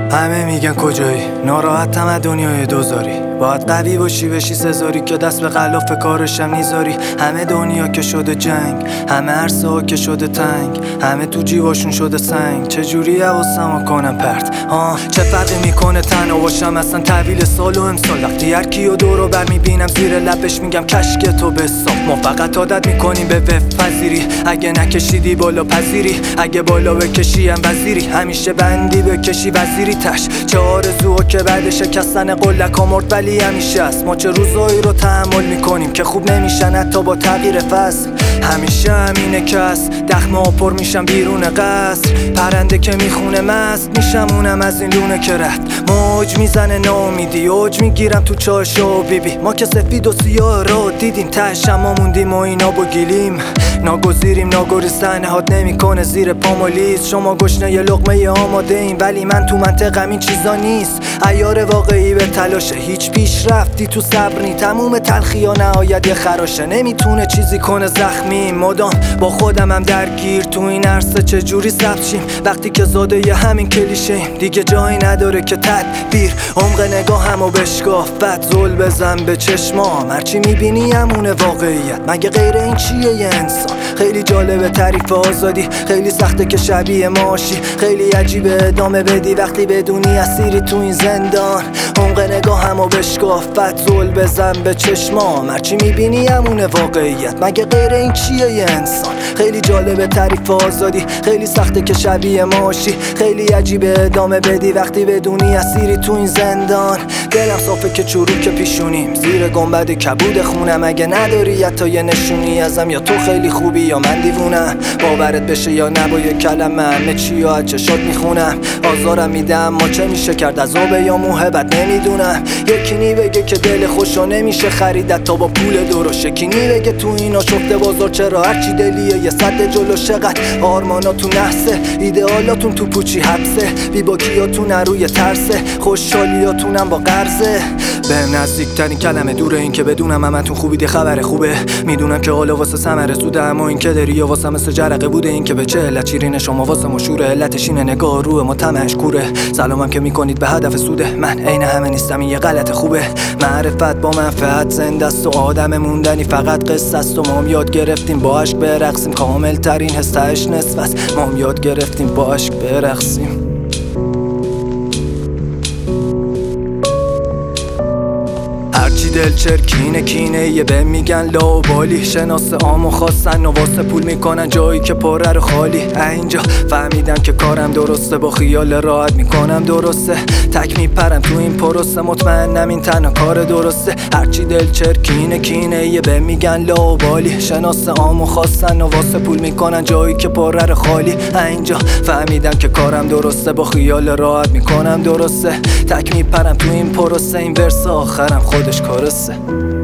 همه میگن کجایی، ناراحتم از دنیای دوزاری. باید قوی باشی بشی سزاری که دست به غلاف کارشم نیزاری. همه دنیا که شده جنگ، همه عرصه ها که شده تنگ، همه تو جیباشون شده سنگ. چجوری حواسمو کنم پرت؟ چه فرقی میکنه تنها باشم اصلا تحویل سال و امسال؟ وقتی هر کیو دورو بر میبینم زیر لبش میگم کشک تو بساخت. ما فقط عادت میکنیم به وفق پذیری، اگه نکشیدی بالا پذیری، اگه بالا بکشی هم وزیری. همیشه بندی بکشی وزیری تش. چه آرزوها که بعد شکستن قلک مرد ولی همیشه است. ما چه روزایی رو تحمل میکنیم که خوب نمیشن حتی با تغییر فصل. همیشه همینه کس دخمه ها پر میشم بیرون قصر. پرنده که میخونه مست میشم اونم از این لونه که رفت. موج میزنه ناامیدی، اوج میگیرم تو چاشا و بیبی. ما که سفید و سیاه را دیدیم تهش اما موندیم و اینا بگیلیم. ناگزیریم ناگریستن هات نمیکنه زیر پامولیز. شما گشنه یه لقمه آماده این ولی من تو منطقم این چیزا نیست. عیار واقعی به تلاشه، هیچ پیش رفتی تو صبر نی. تموم تلخی ها نهایت یه خراشه، نمیتونه چیزی کنه زخمی. مدام با خودم هم درگیر تو این عرصه چجوری ثبت شیم وقتی که زاده یه همین کلیشه‌ایم. دیگه جایی نداره که تدبیر عمق نگاهمو بشکاف بعد زل بزن به چشمام. هرچی میبینی همونه واقعیت، مگه غیر این چیه یه انسان؟ خیلی جالبه تعریف آزادی، خیلی سخته که شبیه ماشی. خیلی عجیبه ادامه بدی وقتی بدونی اسیری تو این زندان. عمق نگاهمو بشکاف بعد زل بزن به چشمام. هرچی میبینی همونه واقعیت، مگه غیر این چیه یه انسان؟ خیلی جالبه تعریف آزادی، خیلی سخته که شبیه ماشی. خیلی عجیبه ادامه بدی وقتی بدونی اسیری تو این زندان. دلم صافه که چروک پیشونیم زیر گنبد کبود خونم. اگه نداری حتی یه نشونی ازم، یا تو خیلی خوبی یا من دیوونم. باورت بشه یا نه با یه کلمه همه چی از چشات میخونم. آزارم میدم ما چه میشه کرد، عذابه یا محبت نمیدونم. یکی نی بگه که دل خوشو نمیشه خرید تا با پول درست. یکی نی بگه تو اینا شفته بازار چرا هرچی دلیه یه صد جلو. شقد آرماناتون نحسه، ایدئالاتون تو پوچی حبسه، بیباکیاتون روی ترسه، خوشحالیاتونم با قرضه. بهم نزدیکترین کلمه دوره این که بدونم همتون خوبید خبر خوبه. میدونم که حالا واسه ثمره سوده، اما این که داری یا واسه مثل جرقه بوده. این که به چه علت شیرین شما واسه مشوره، علتش اینه نگاه روح ما طمعش کوره. سلامم که میکنید به هدف سوده، من عین همه نیستم این یه غلط خوبه. معرفت با منفعت زنده است و آدم موندنی فقط قصه است. و ما یاد گرفتیم با عشق برقصیم، کامل ترین حسش نصف است. ما یاد گرفتیم با عشق برقصیم. هرچی دل چرکینه کینه یه به میگن لاوبالی. شناس عامو خواستن و واسه پول میکنن جایی که پره رو خالی. اینجا فهمیدم که کارم درسته، با خیال راحت میکنم درسته. تک میپرم تو این پروسه، مطمئنم این تنها کار درسته. هرچی دل چرکینه کینه یه به میگن لاوبالی. شناس عامو خواستن و واسه پول میکنن جایی که پره رو خالی. اینجا فهمیدم که کارم درسته، با خیال راحت میکنم درسته. تک میپرم تو این پروسه، این ورس آخرم خودش کارسه.